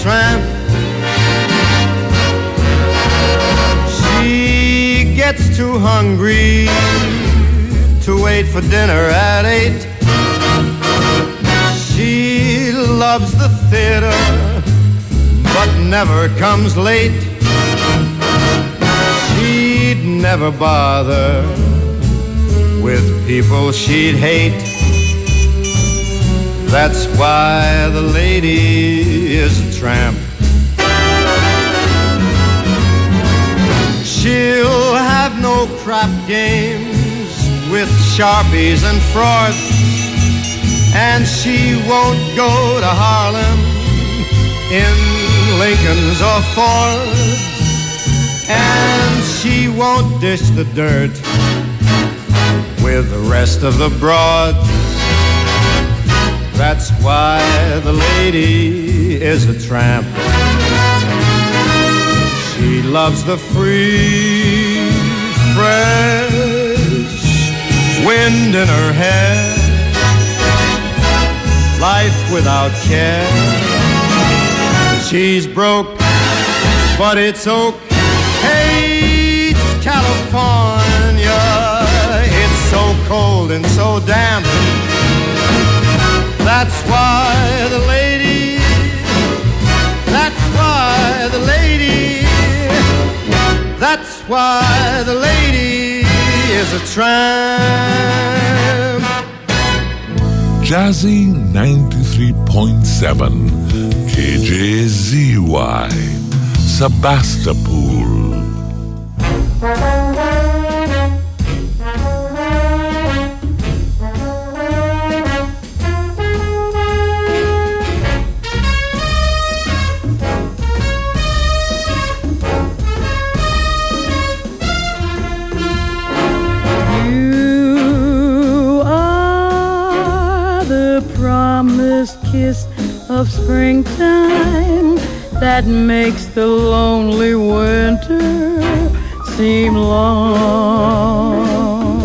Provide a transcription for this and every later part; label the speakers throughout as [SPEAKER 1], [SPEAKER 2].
[SPEAKER 1] tramp. She gets too hungry to wait for dinner at 8. She loves the theater but never comes late. She'd never bother with people she'd hate. That's why the lady is a tramp. She'll have no crap games with Sharpies and frauds, and she won't go to Harlem in Lincolns or Fords, and she won't dish the dirt with the rest of the broads. That's why the lady is a tramp. She loves the free, fresh wind in her hair, life without care. She's broke, but it's okay. It's California. It's so cold and so damp. That's why the lady, that's why the lady, that's why the lady is a tramp.
[SPEAKER 2] Jazzy 93.7 KJZY Sebastopol.
[SPEAKER 3] Kiss of springtime that makes the lonely winter seem long.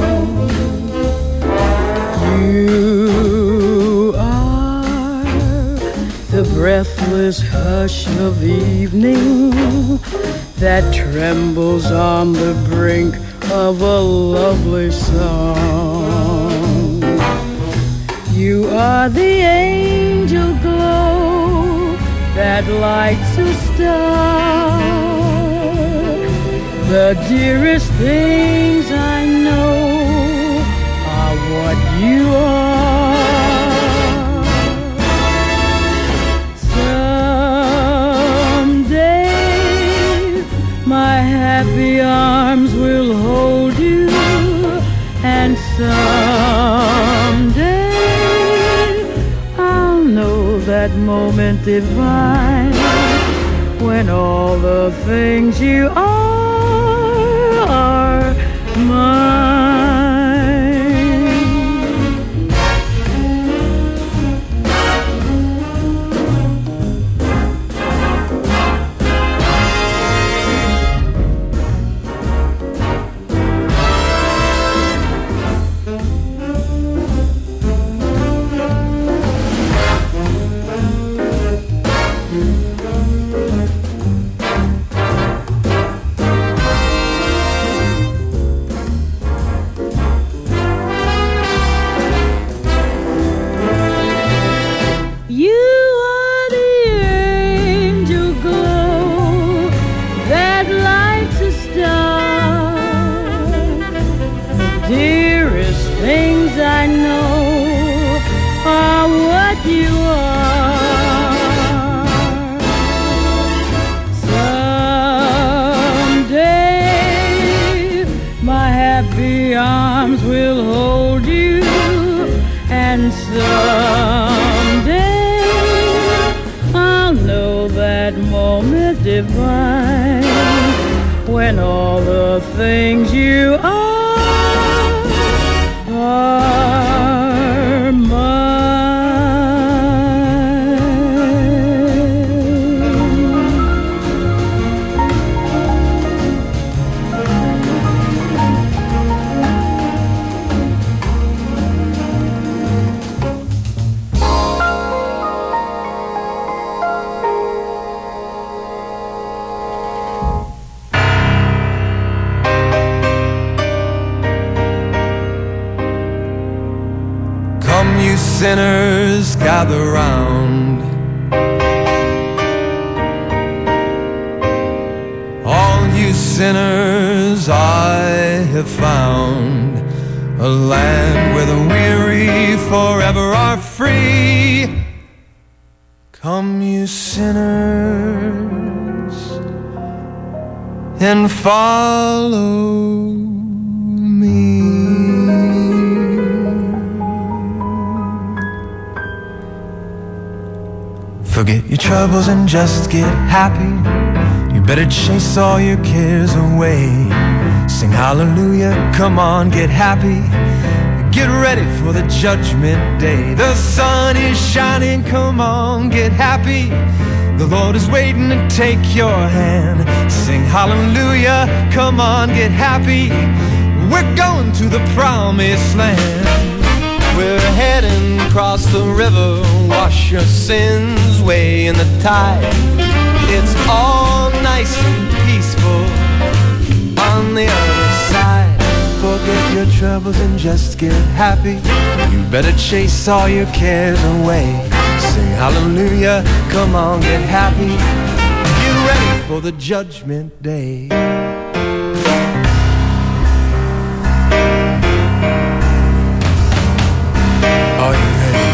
[SPEAKER 3] You are the breathless hush of evening that trembles on the brink of a lovely song. You are the angel glow that lights a star. The dearest things I know are what you are. Someday my happy arms will hold you, and someday that moment divine when all the things you are mine. Divine when all the things you are
[SPEAKER 2] sinners gather round. All you sinners I have found, a land where the weary forever are free. Come you sinners and follow me. Forget your troubles and just get happy. You better chase all your cares away. Sing hallelujah, come on, get happy. Get ready for the judgment day. The sun is shining, come on, get happy. The Lord is waiting to take your hand. Sing hallelujah, come on, get happy. We're going to the promised land. We're heading across the river, wash your sins away in the tide. It's all nice and peaceful on the other side. Forget your troubles and just get happy. You better chase all your cares away. Sing hallelujah, come on, get happy. Get ready for the judgment day. Are you ready?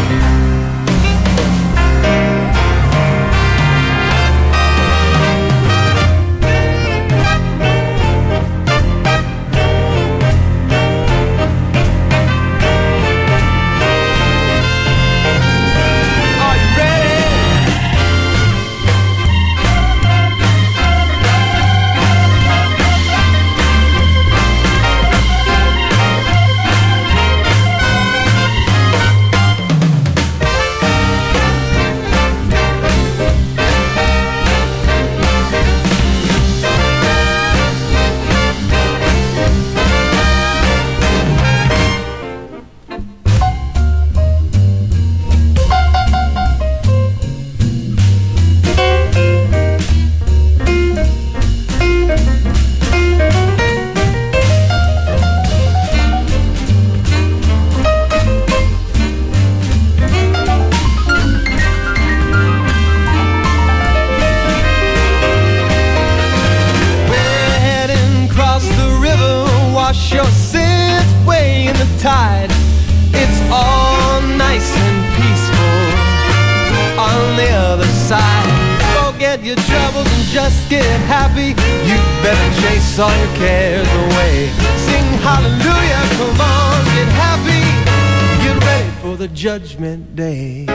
[SPEAKER 2] All your cares away. Sing hallelujah, come on, get happy. Get ready for the judgment day.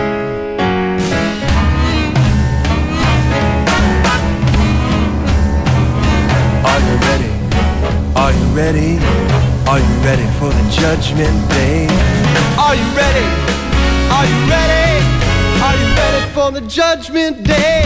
[SPEAKER 2] Are you ready? Are you ready? Are you ready for the judgment day? Are you ready? Are you ready? Are you ready for the judgment day?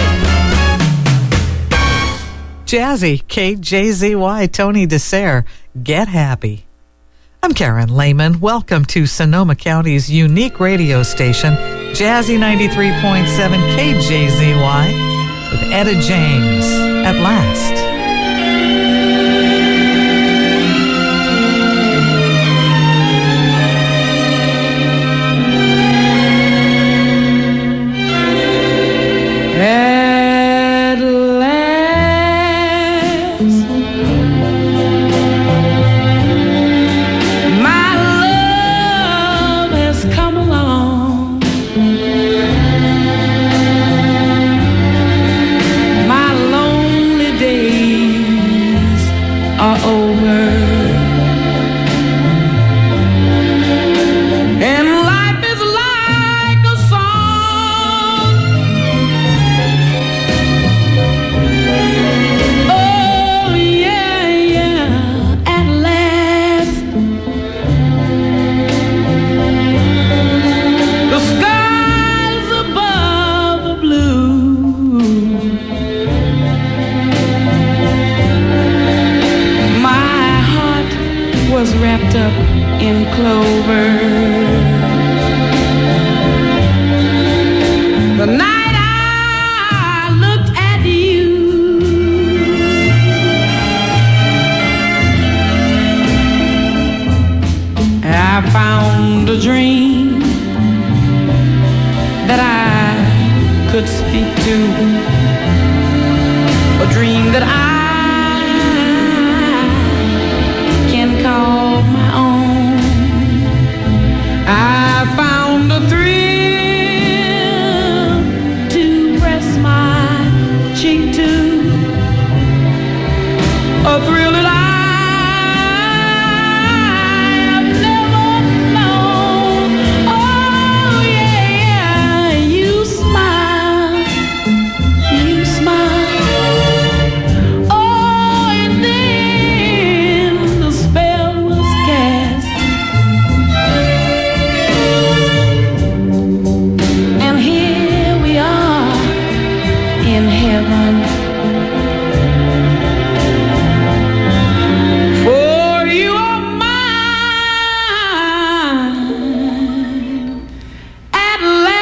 [SPEAKER 4] Jazzy, KJZY, Tony DeSere, Get Happy. I'm Karen Lehman. Welcome to Sonoma County's unique radio station, Jazzy 93.7 KJZY, with Etta James, At Last.
[SPEAKER 5] Oh,
[SPEAKER 3] a dream that I can call my own. I found a thrill to press my cheek to, a thrill that I've never known. Oh yeah, you smile, you smile. Oh, and then the spell was cast, and here we are in heaven. For you are mine at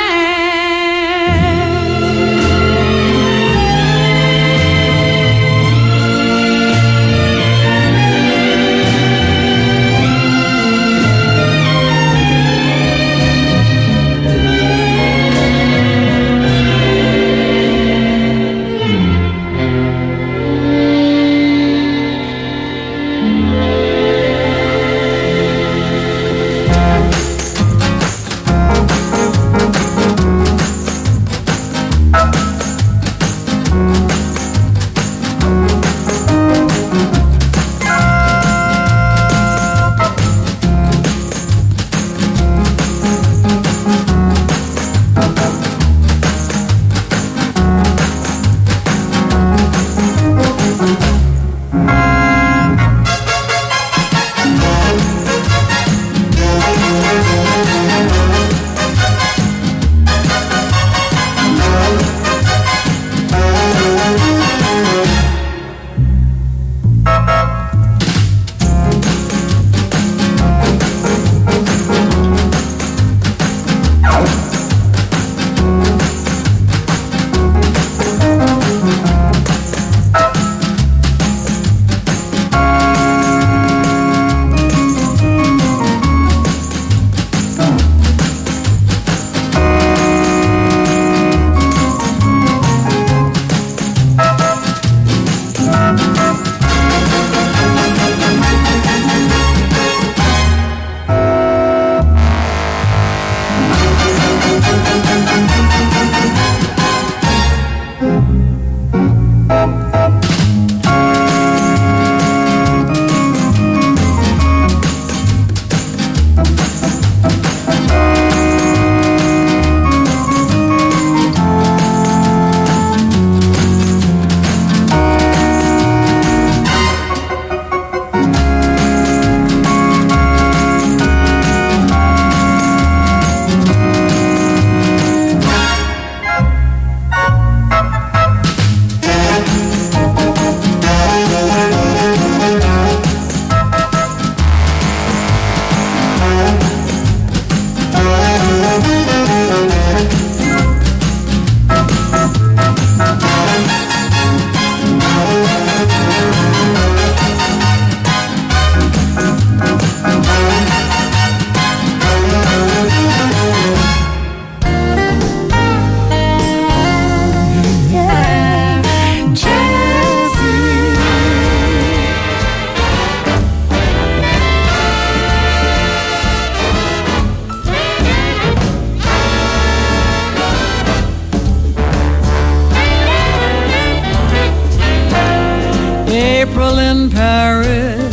[SPEAKER 5] April in Paris,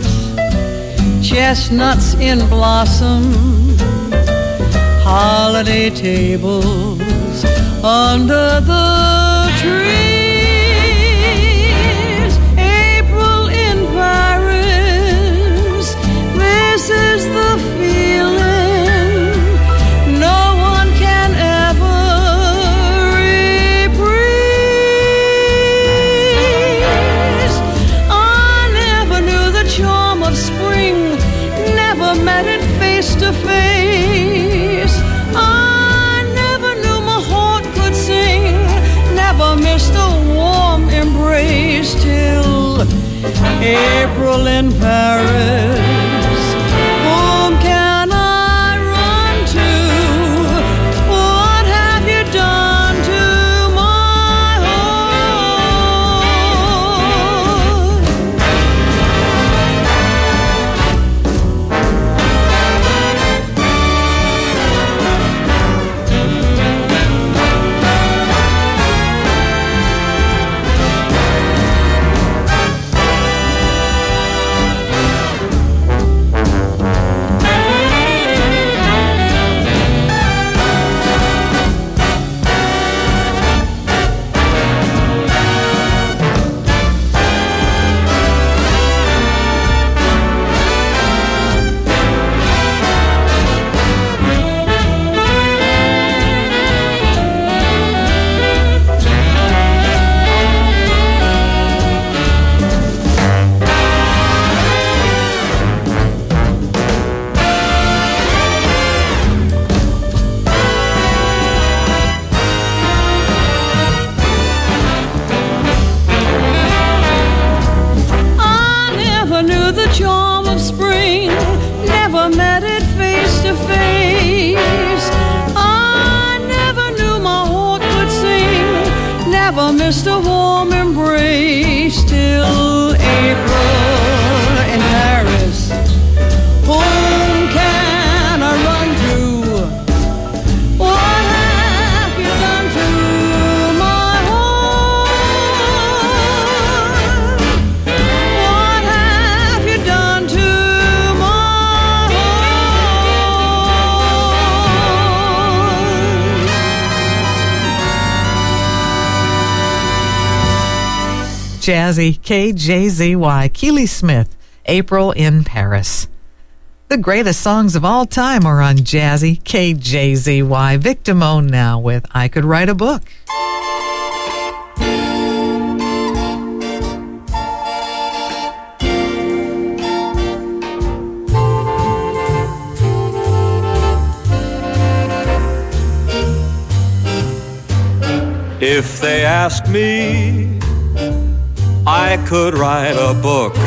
[SPEAKER 5] chestnuts in blossom, holiday tables under the trees. April in Paris, this is the feeling no one can ever reprise. I never knew the charm of spring, never met it face to face. I never knew my heart could sing, never missed a warm embrace till April in Paris. Whom can I run to? What have you done to my heart? just a warm embrace till April in Paris. Whom can I run to? What have you done to my heart? What have you done to my heart?
[SPEAKER 4] Jazzy, KJZY, Keely Smith, April in Paris. The greatest songs of all time are on Jazzy, KJZY. Vic Damone now with I Could Write a Book.
[SPEAKER 1] If they ask me, I could write a book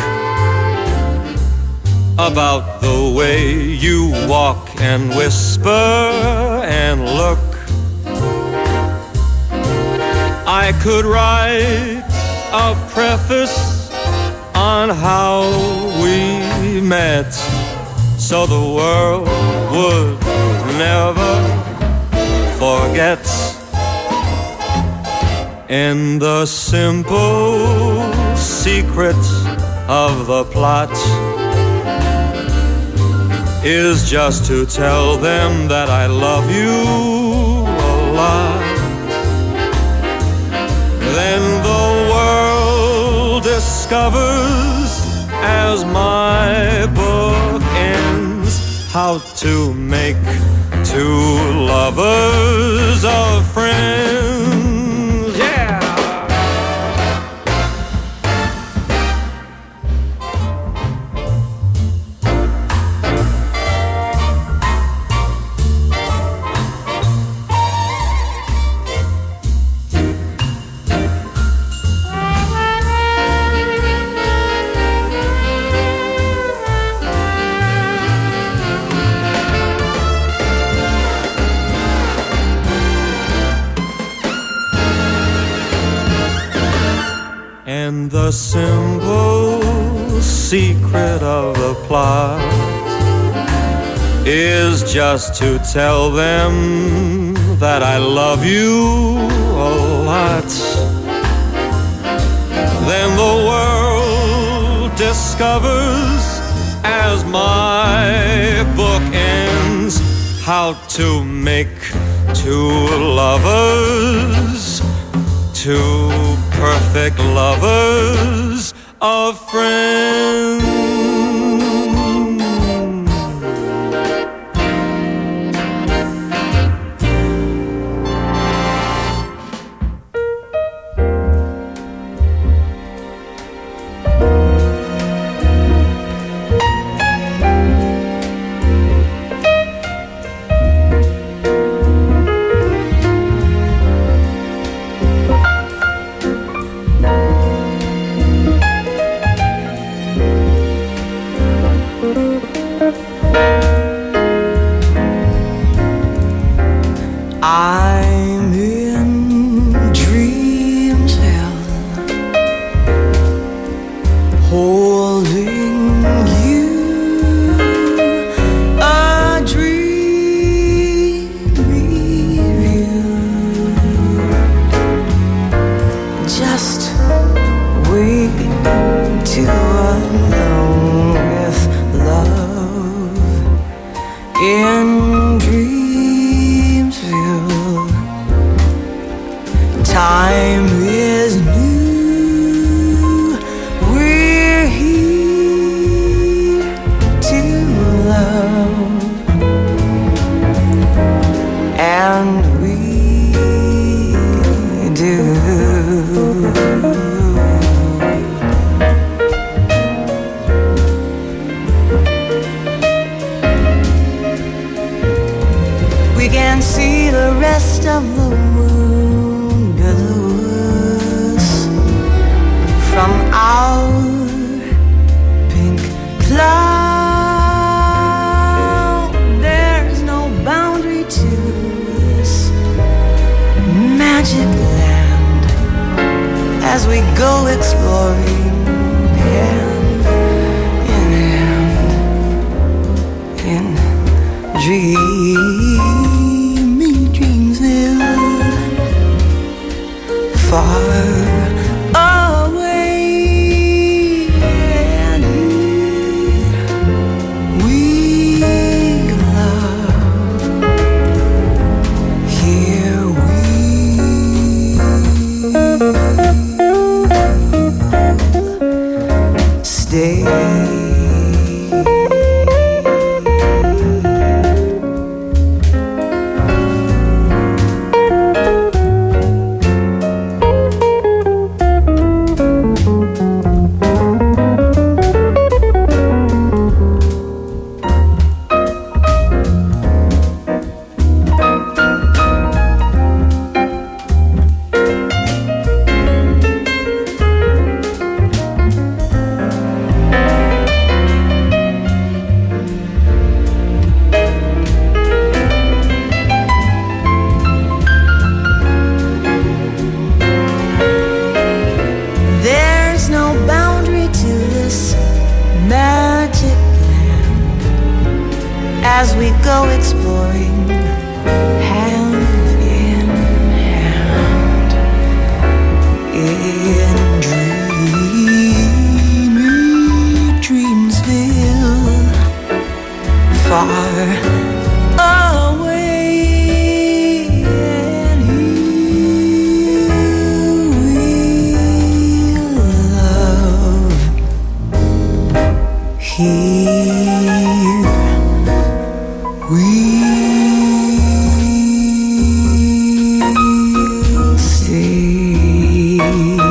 [SPEAKER 1] about the way you walk and whisper and look. I could write a preface on how we met, so the world would never forget. In the simple secret of the plot is just to tell them that I love you a lot. Then the world discovers, as my book ends, how to make two lovers of friends. Yeah! And the simple secret of the plot is just to tell them that I love you a lot. Then the world discovers, as my book ends, how to make two lovers, two perfect lovers of friends.
[SPEAKER 5] I'm in Dreamsville, holding you, a dreamy view, just we two alone with love in time is new, we're here to love, and we do. We can see the rest of the moon from our pink cloud. There's no boundary to this magic land as we go exploring, hand in hand, in dreamy Dreamsville, far away, and we love. Here we stay. As we go exploring, hand in hand, in dreamy Dreamsville, far away, and here we love. Here we'll stay.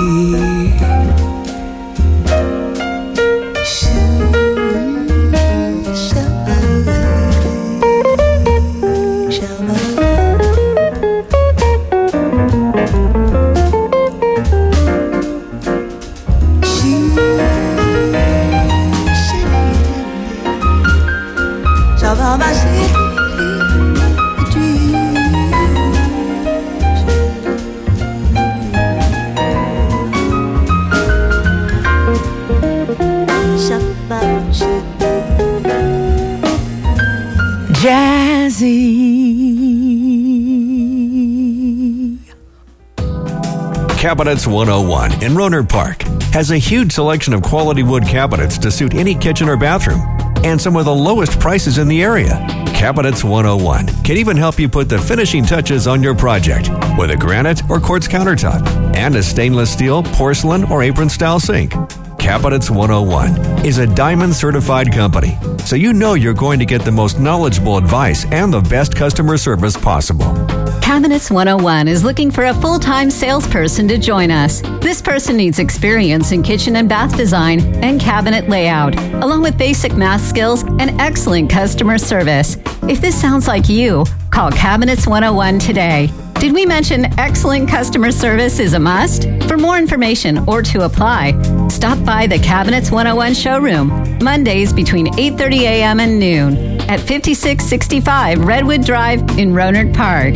[SPEAKER 4] Jazzy.
[SPEAKER 6] Cabinets 101 in Rohnert Park has a huge selection of quality wood cabinets to suit any kitchen or bathroom, and some of the lowest prices in the area. Cabinets 101 can even help you put the finishing touches on your project with a granite or quartz countertop and a stainless steel, porcelain, or apron-style sink. Cabinets 101 is a diamond certified company, so you know you're going to get the most knowledgeable advice and the best customer service possible.
[SPEAKER 7] Cabinets 101 is looking for a full-time salesperson to join us. This person needs experience in kitchen and bath design and cabinet layout, along with basic math skills and excellent customer service. If this sounds like you, call Cabinets 101 today. Did we mention excellent customer service is a must? For more information or to apply, stop by the Cabinets 101 showroom, Mondays between 8:30 a.m. and noon at 5665 Redwood Drive in Rohnert Park.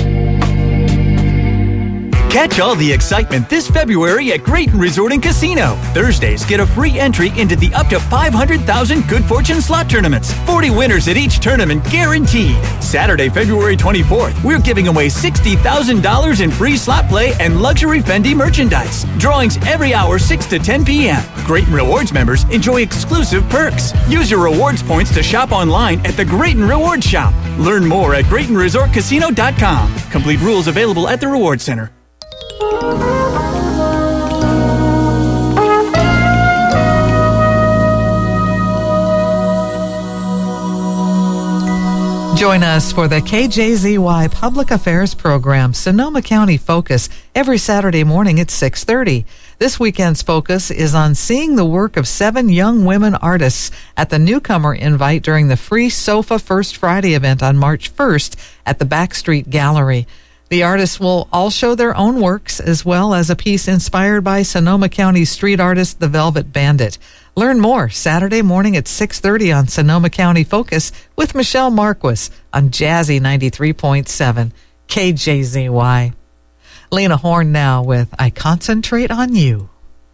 [SPEAKER 8] Catch all the excitement this February at Grayton Resort and Casino. Thursdays, get a free entry into the up to 500,000 Good Fortune slot tournaments. 40 winners at each tournament guaranteed. Saturday, February 24th, we're giving away $60,000 in free slot play and luxury Fendi merchandise. Drawings every hour, 6 to 10 p.m. Grayton Rewards members enjoy exclusive perks. Use your rewards points to shop online at the Grayton Rewards Shop. Learn more at GraytonResortCasino.com. Complete rules available at the Rewards Center.
[SPEAKER 4] Join us for the KJZY Public Affairs program, Sonoma County Focus, every Saturday morning at 6:30. This weekend's focus is on seeing the work of 7 young women artists at the Newcomer Invite during the free SOFA First Friday event on March 1st at the Backstreet Gallery. The artists will all show their own works, as well as a piece inspired by Sonoma County street artist The Velvet Bandit. Learn more Saturday morning at 6:30 on Sonoma County Focus with Michelle Marquis on Jazzy 93.7 KJZY. Lena Horne now with I Concentrate on You.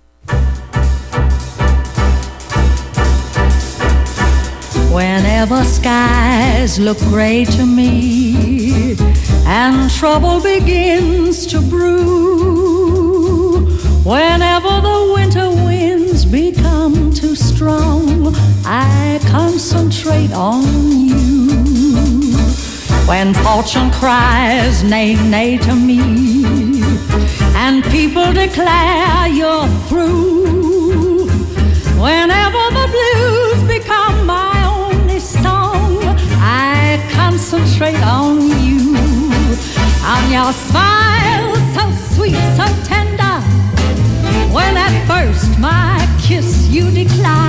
[SPEAKER 3] Whenever skies look gray to me and trouble begins to brew, whenever the winter winds become too strong, I concentrate on you. When fortune cries nay, nay to me and people declare you're through, whenever the blues become my only song, I concentrate on you. On your smile so sweet, so tender, when at first my kiss you decline,